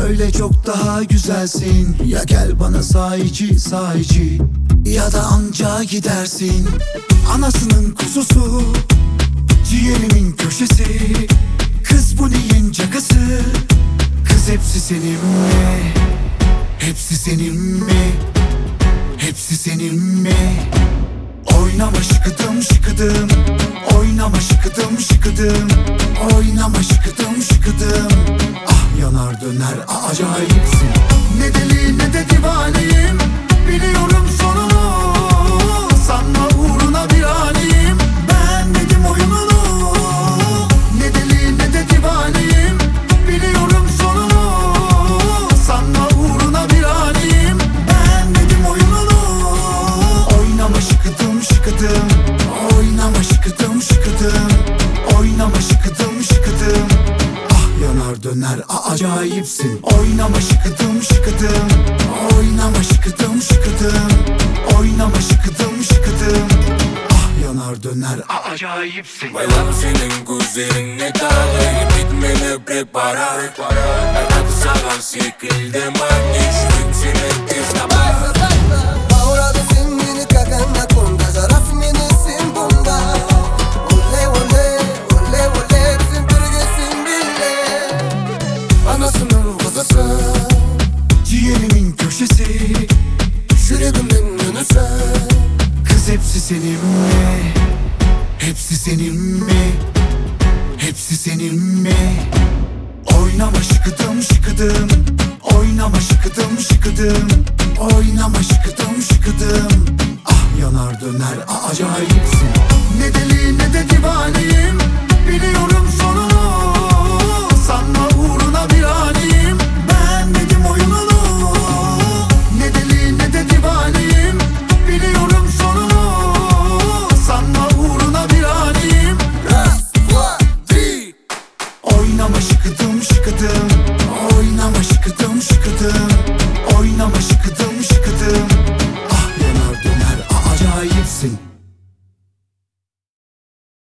böyle çok daha güzelsin. Ya gel bana sahici sahici, ya da anca gidersin. Anasının kuzusu, ciğerimin köşesi. Kız bu neyin cakası? Kız hepsi senin mi? Hepsi senin mi? Hepsi senin mi? Oynama şıkıdım şıkıdım, oynama şıkıdım şıkıdım, oynama şıkıdım şıkıdım. Ah yanar döner acayipsin. Ne deli ne de divaneyim, biliyorum sonunu. Sanma uğruna bir haliyim, beğenmedim oyununu. Ne deli ne de divaneyim, biliyorum sonunu. Sanma uğruna bir haliyim, beğenmedim oyununu. Oynama şıkıdım şıkıdım, oynama şıkıdım şıkıdım, oynama şıkıdım şıkıdım. Ah yanar döner acayipsin. Oynama şıkıdım şıkıdım, oynama şıkıdım şıkıdım, oynama şıkıdım şıkıdım. Ah yanar döner acayipsin. Bailamos en güzeline dağlayıp bitmeni preparar. Hayatı sağlam şekilde magneşlik senin tezgahı. Ahora dicen beni cagando con Zaraf menisin bunda. Oley oley, oley oley, bizim bürgesin bile. Anasının kızısı, Ciğerimin köşesi. yüreğimin yönüsü. Kız hepsi senin mi? Hepsi senin mi? Hepsi senin mi? Oynama şıkıdım şıkıdım, oynama şıkıdım şıkıdım, oynama şıkıdım şıkıdım. Ah yanar döner acayipsin. Ne deli ne de divaneyim, biliyorum sonunu. Sanma uğruna bir haliyim, beğenmedim oyununu. Ne deli ne de divaneyim, biliyorum sonunu. Sanma uğruna bir haliyim. Oynama şıkıdım şıkıdım, oynama şıkıdım şıkıdım, oynama şıkıdım şıkıdım. Ah yanar döner acayipsin.